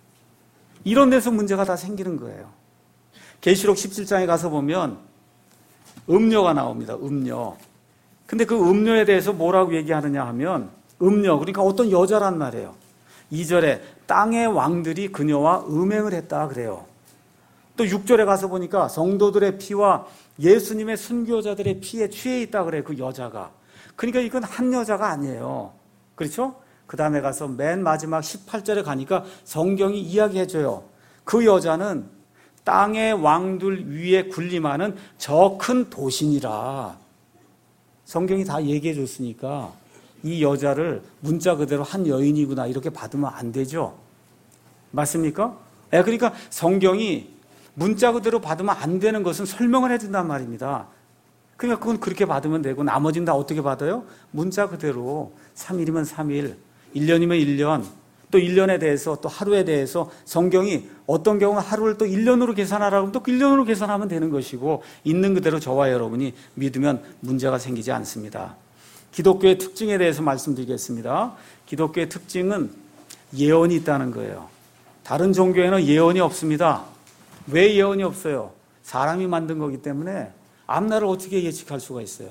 이런 데서 문제가 다 생기는 거예요. 계시록 17장에 가서 보면 음료가 나옵니다. 음료. 근데 그 음료에 대해서 뭐라고 얘기하느냐 하면, 음료, 그러니까 어떤 여자란 말이에요. 2절에 땅의 왕들이 그녀와 음행을 했다 그래요. 또 6절에 가서 보니까 성도들의 피와 예수님의 순교자들의 피에 취해 있다 그래요, 그 여자가. 그러니까 이건 한 여자가 아니에요. 그렇죠? 그 다음에 가서 맨 마지막 18절에 가니까 성경이 이야기해줘요. 그 여자는 땅의 왕들 위에 군림하는 저 큰 도신이라. 성경이 다 얘기해 줬으니까 이 여자를 문자 그대로 한 여인이구나 이렇게 받으면 안 되죠. 맞습니까? 그러니까 성경이 문자 그대로 받으면 안 되는 것은 설명을 해준단 말입니다. 그러니까 그건 그렇게 받으면 되고, 나머지는 다 어떻게 받아요? 문자 그대로 3일이면 3일, 1년이면 1년, 또 1년에 대해서, 또 하루에 대해서 성경이 어떤 경우는 하루를 또 1년으로 계산하라고 하면 또 1년으로 계산하면 되는 것이고, 있는 그대로 저와 여러분이 믿으면 문제가 생기지 않습니다. 기독교의 특징에 대해서 말씀드리겠습니다. 기독교의 특징은 예언이 있다는 거예요. 다른 종교에는 예언이 없습니다. 왜 예언이 없어요? 사람이 만든 거기 때문에 앞날을 어떻게 예측할 수가 있어요?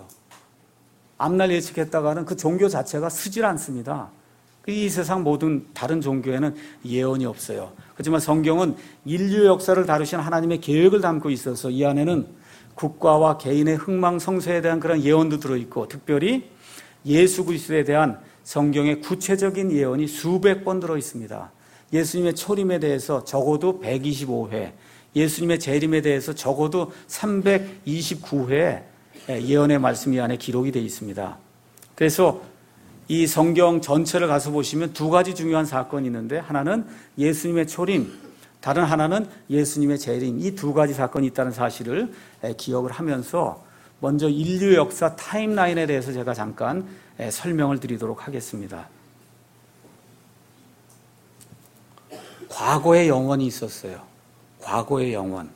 앞날 예측했다가는 그 종교 자체가 쓰질 않습니다. 이 세상 모든 다른 종교에는 예언이 없어요. 하지만 성경은 인류 역사를 다루신 하나님의 계획을 담고 있어서 이 안에는 국가와 개인의 흥망성쇠에 대한 그런 예언도 들어있고, 특별히 예수 그리스도에 대한 성경의 구체적인 예언이 수백 번 들어있습니다. 예수님의 초림에 대해서 적어도 125회, 예수님의 재림에 대해서 적어도 329회 예언의 말씀이 안에 기록이 되어 있습니다. 그래서 이 성경 전체를 가서 보시면 두 가지 중요한 사건이 있는데, 하나는 예수님의 초림, 다른 하나는 예수님의 재림, 이 두 가지 사건이 있다는 사실을 기억을 하면서 먼저 인류 역사 타임라인에 대해서 제가 잠깐 설명을 드리도록 하겠습니다. 과거의 영원이 있었어요. 과거의 영원.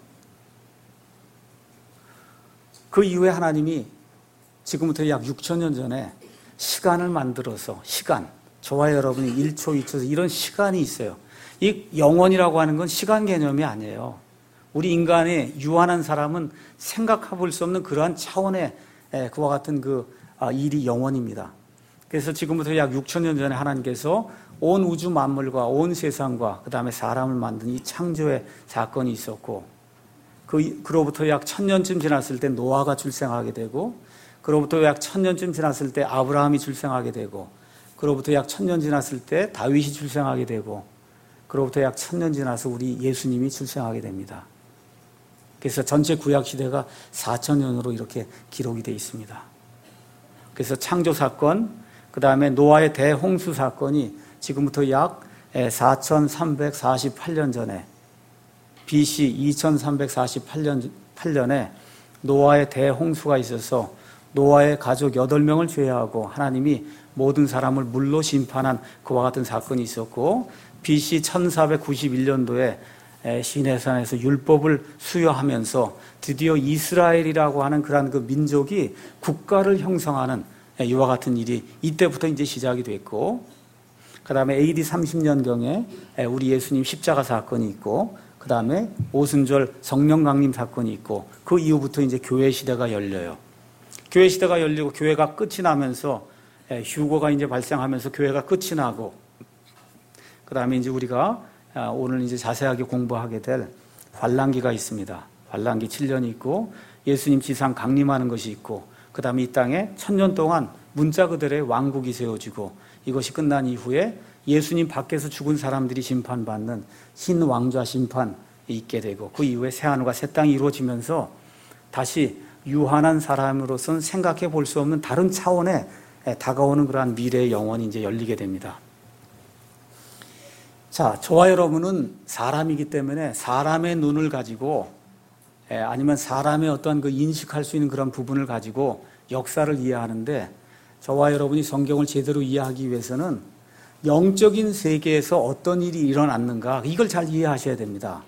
그 이후에 하나님이 지금부터 약 6,000년 전에 시간을 만들어서, 저와 여러분이 1초, 2초, 이런 시간이 있어요. 이 영원이라고 하는 건 시간 개념이 아니에요. 우리 인간의 유한한 사람은 생각해 볼 수 없는 그러한 차원의 그와 같은 일이 영원입니다. 그래서 지금부터 약 6,000년 전에 하나님께서 온 우주 만물과 온 세상과 그 다음에 사람을 만든 이 창조의 사건이 있었고, 그로부터 약 1,000년쯤 지났을 때 노아가 출생하게 되고, 그로부터 약 1,000년쯤 지났을 때 아브라함이 출생하게 되고, 그로부터 약 1,000년 지났을 때 다윗이 출생하게 되고, 그로부터 약 1,000년 지나서 우리 예수님이 출생하게 됩니다. 그래서 전체 구약 시대가 4,000년으로 이렇게 기록이 되어 있습니다. 그래서 창조 사건, 그 다음에 노아의 대홍수 사건이 지금부터 약 4,348년 전에, BC 2348년에 노아의 대홍수가 있어서 노아의 가족 8명을 제외하고 하나님이 모든 사람을 물로 심판한 그와 같은 사건이 있었고, BC 1491년도에 시내산에서 율법을 수여하면서 드디어 이스라엘이라고 하는 그러한 그 민족이 국가를 형성하는 이와 같은 일이 이때부터 이제 시작이 됐고, 그 다음에 AD 30년경에 우리 예수님 십자가 사건이 있고, 그 다음에 오순절 성령 강림 사건이 있고, 그 이후부터 이제 교회 시대가 열려요. 교회 시대가 열리고 교회가 끝이 나면서 휴거가 이제 발생하면서 교회가 끝이 나고, 그 다음에 이제 우리가 오늘 이제 자세하게 공부하게 될 환란기가 있습니다. 환란기 7년이 있고, 예수님 지상 강림하는 것이 있고, 그 다음에 이 땅에 1000년 동안 문자 그대로의 왕국이 세워지고 이것이 끝난 이후에 예수님 밖에서 죽은 사람들이 심판받는 흰 왕좌 심판이 있게 되고 그 이후에 새하늘과 새 땅이 이루어지면서 다시 유한한 사람으로서는 생각해 볼 수 없는 다른 차원에 다가오는 그러한 미래의 영원이 이제 열리게 됩니다. 자, 저와 여러분은 사람이기 때문에 사람의 눈을 가지고 아니면 사람의 어떤 그 인식할 수 있는 그런 부분을 가지고 역사를 이해하는데 저와 여러분이 성경을 제대로 이해하기 위해서는 영적인 세계에서 어떤 일이 일어났는가 이걸 잘 이해하셔야 됩니다.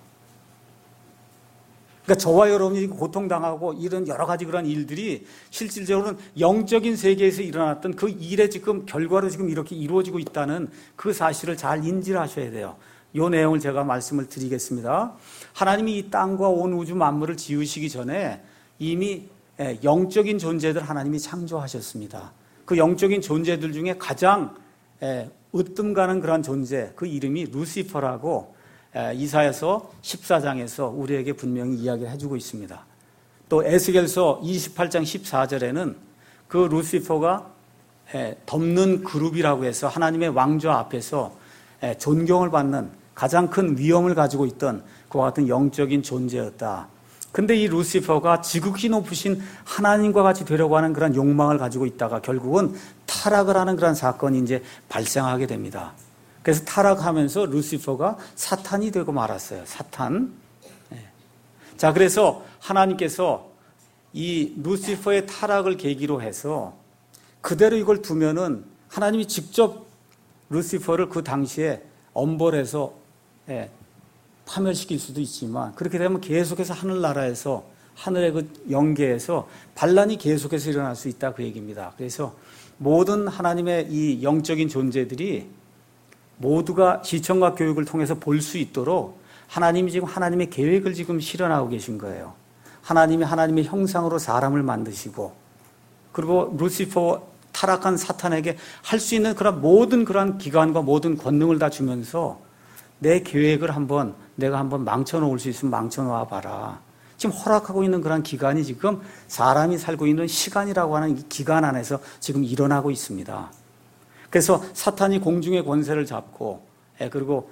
그러니까 저와 여러분이 고통당하고 이런 여러 가지 그런 일들이 실질적으로는 영적인 세계에서 일어났던 그 일의 지금 결과로 지금 이렇게 이루어지고 있다는 그 사실을 잘 인지를 하셔야 돼요. 이 내용을 제가 말씀을 드리겠습니다. 하나님이 이 땅과 온 우주 만물을 지으시기 전에 이미 영적인 존재들 하나님이 창조하셨습니다. 그 영적인 존재들 중에 가장 으뜸 가는 그런 존재, 그 이름이 루시퍼라고 이사야서 14장에서 우리에게 분명히 이야기를 해주고 있습니다. 또 에스겔서 28장 14절에는 그 루시퍼가 덮는 그룹이라고 해서 하나님의 왕좌 앞에서 존경을 받는 가장 큰 위엄을 가지고 있던 그와 같은 영적인 존재였다. 근데 이 루시퍼가 지극히 높으신 하나님과 같이 되려고 하는 그런 욕망을 가지고 있다가 결국은 타락을 하는 그런 사건이 이제 발생하게 됩니다. 그래서 타락하면서 루시퍼가 사탄이 되고 말았어요. 사탄. 자, 그래서 하나님께서 이 루시퍼의 타락을 계기로 해서 그대로 이걸 두면은 하나님이 직접 루시퍼를 그 당시에 엄벌해서 파멸시킬 수도 있지만 그렇게 되면 계속해서 하늘나라에서 하늘의 그 영계에서 반란이 계속해서 일어날 수 있다 그 얘기입니다. 그래서 모든 하나님의 이 영적인 존재들이 모두가 시청과 교육을 통해서 볼 수 있도록 하나님이 지금 하나님의 계획을 지금 실현하고 계신 거예요. 하나님이 하나님의 형상으로 사람을 만드시고 그리고 루시퍼 타락한 사탄에게 할 수 있는 그런 모든 그런 기관과 모든 권능을 다 주면서 내 계획을 내가 한번 망쳐놓을 수 있으면 망쳐놓아 봐라. 지금 허락하고 있는 그런 기간이 지금 사람이 살고 있는 시간이라고 하는 이 기간 안에서 지금 일어나고 있습니다. 그래서 사탄이 공중의 권세를 잡고 그리고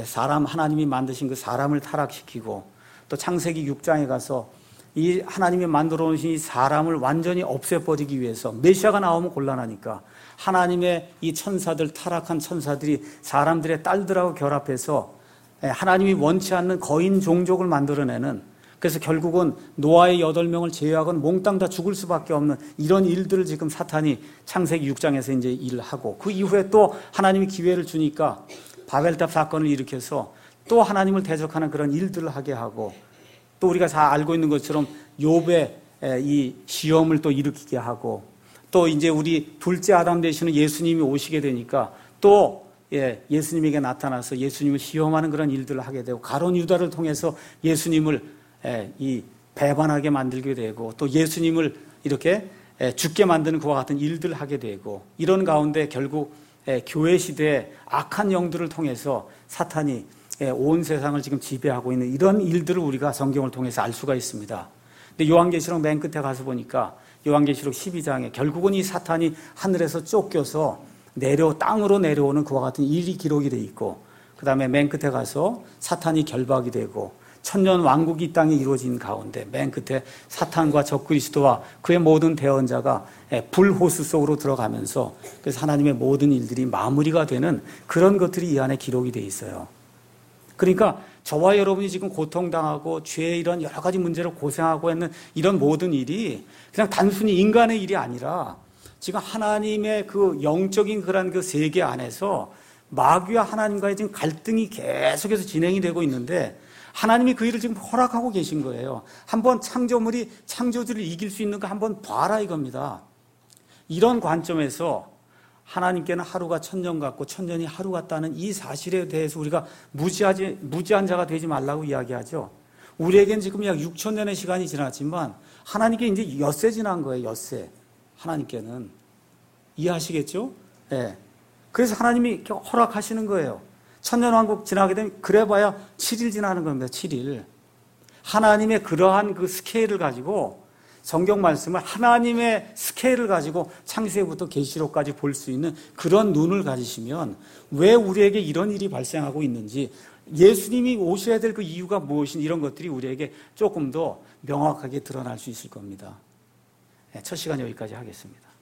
하나님이 만드신 그 사람을 타락시키고 또 창세기 6장에 가서 이 하나님이 만들어 놓으신 이 사람을 완전히 없애버리기 위해서 메시아가 나오면 곤란하니까 하나님의 이 천사들 타락한 천사들이 사람들의 딸들하고 결합해서 하나님이 원치 않는 거인 종족을 만들어내는 그래서 결국은 노아의 8명을 제외하고는 몽땅 다 죽을 수밖에 없는 이런 일들을 지금 사탄이 창세기 6장에서 이제 일을 하고 그 이후에 또 하나님이 기회를 주니까 바벨탑 사건을 일으켜서 또 하나님을 대적하는 그런 일들을 하게 하고 또 우리가 다 알고 있는 것처럼 욥의 이 시험을 또 일으키게 하고 또 이제 우리 둘째 아담 되시는 예수님이 오시게 되니까 또 예수님에게 나타나서 예수님을 시험하는 그런 일들을 하게 되고 가룟 유다를 통해서 예수님을 이 배반하게 만들게 되고 또 예수님을 이렇게 죽게 만드는 그와 같은 일들을 하게 되고 이런 가운데 결국 교회 시대의 악한 영들을 통해서 사탄이 온 세상을 지금 지배하고 있는 이런 일들을 우리가 성경을 통해서 알 수가 있습니다. 근데 요한계시록 맨 끝에 가서 보니까 요한계시록 12장에 결국은 이 사탄이 하늘에서 쫓겨서 땅으로 내려오는 그와 같은 일이 기록이 되어 있고 그 다음에 맨 끝에 가서 사탄이 결박이 되고 천년 왕국이 이 땅에 이루어진 가운데 맨 끝에 사탄과 적그리스도와 그의 모든 대언자가 불호수 속으로 들어가면서 그래서 하나님의 모든 일들이 마무리가 되는 그런 것들이 이 안에 기록이 되어 있어요. 그러니까 저와 여러분이 지금 고통당하고 죄의 이런 여러 가지 문제로 고생하고 있는 이런 모든 일이 그냥 단순히 인간의 일이 아니라 지금 하나님의 그 영적인 그런 그 세계 안에서 마귀와 하나님과의 지금 갈등이 계속해서 진행이 되고 있는데 하나님이 그 일을 지금 허락하고 계신 거예요. 한번 창조물이 창조주를 이길 수 있는가 한번 봐라 이겁니다. 이런 관점에서 하나님께는 하루가 1000년 같고 1000년이 하루 같다는 이 사실에 대해서 우리가 무지한 자가 되지 말라고 이야기하죠. 우리에겐 지금 약 6000년의 시간이 지났지만 하나님께 이제 엿새 지난 거예요. 엿새. 하나님께는. 이해하시겠죠? 네. 그래서 하나님이 이렇게 허락하시는 거예요. 1000년 왕국 지나게 되면 그래봐야 7일 지나는 겁니다. 7일. 하나님의 그러한 그 스케일을 가지고 성경 말씀을 하나님의 스케일을 가지고 창세기부터 계시록까지 볼 수 있는 그런 눈을 가지시면 왜 우리에게 이런 일이 발생하고 있는지, 예수님이 오셔야 될 그 이유가 무엇인지, 이런 것들이 우리에게 조금 더 명확하게 드러날 수 있을 겁니다. 첫 시간 여기까지 하겠습니다.